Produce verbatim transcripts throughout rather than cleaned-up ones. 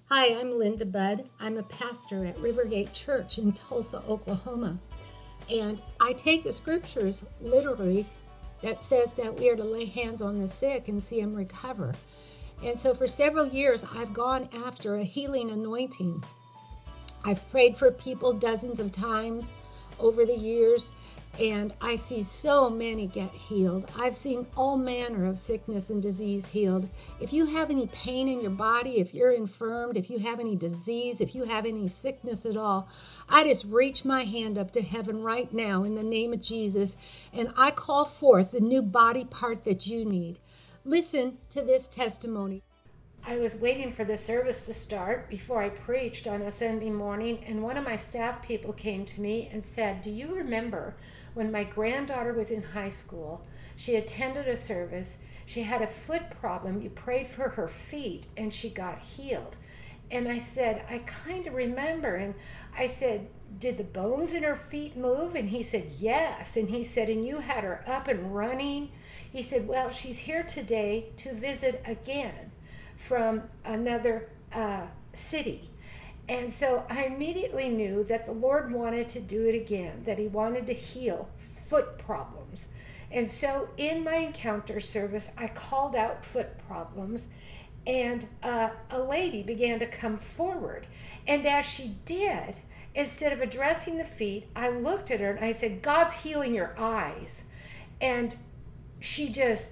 Hi, I'm Linda Budd. I'm a pastor at Rivergate Church in Tulsa, Oklahoma. And I take the scriptures literally that says that we are to lay hands on the sick and see them recover. And so for several years, I've gone after a healing anointing. I've prayed for people dozens of times over the years, and I see so many get healed. I've seen all manner of sickness and disease healed. If you have any pain in your body, if you're infirmed, if you have any disease, if you have any sickness at all, I just reach my hand up to heaven right now in the name of Jesus, and I call forth the new body part that you need. Listen to this testimony. I was waiting for the service to start before I preached on a Sunday morning, and one of my staff people came to me and said, "Do you remember when my granddaughter was in high school? She attended a service. She had a foot problem. You prayed for her feet, and she got healed." And I said, "I kind of remember." And I said, "Did the bones in her feet move?" And he said, "Yes." And he said, "And you had her up and running?" He said, "Well, she's here today to visit again from another uh, city." And so I immediately knew that the Lord wanted to do it again, that he wanted to heal foot problems. And so in my encounter service, I called out foot problems, and uh, a lady began to come forward. And as she did, instead of addressing the feet, I looked at her and I said, "God's healing your eyes." And she just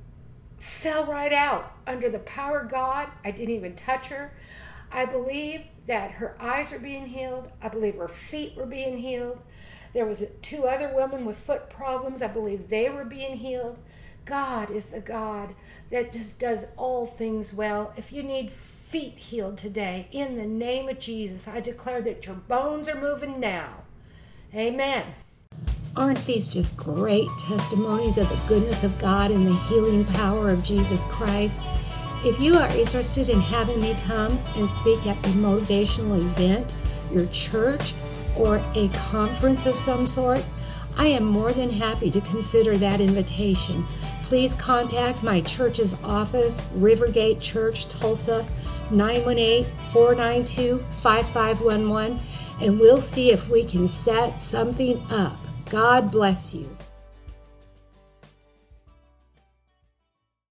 fell right out under the power of God. I didn't even touch her. I believe that her eyes were being healed. I believe her feet were being healed. There was two other women with foot problems. I believe they were being healed. God is the God that just does all things well. If you need feet healed today, in the name of Jesus, I declare that your bones are moving now. Amen. Aren't these just great testimonies of the goodness of God and the healing power of Jesus Christ? If you are interested in having me come and speak at a motivational event, your church, or a conference of some sort, I am more than happy to consider that invitation. Please contact my church's office, Rivergate Church, Tulsa, nine one eight, four nine two, five five one one, and we'll see if we can set something up. God bless you.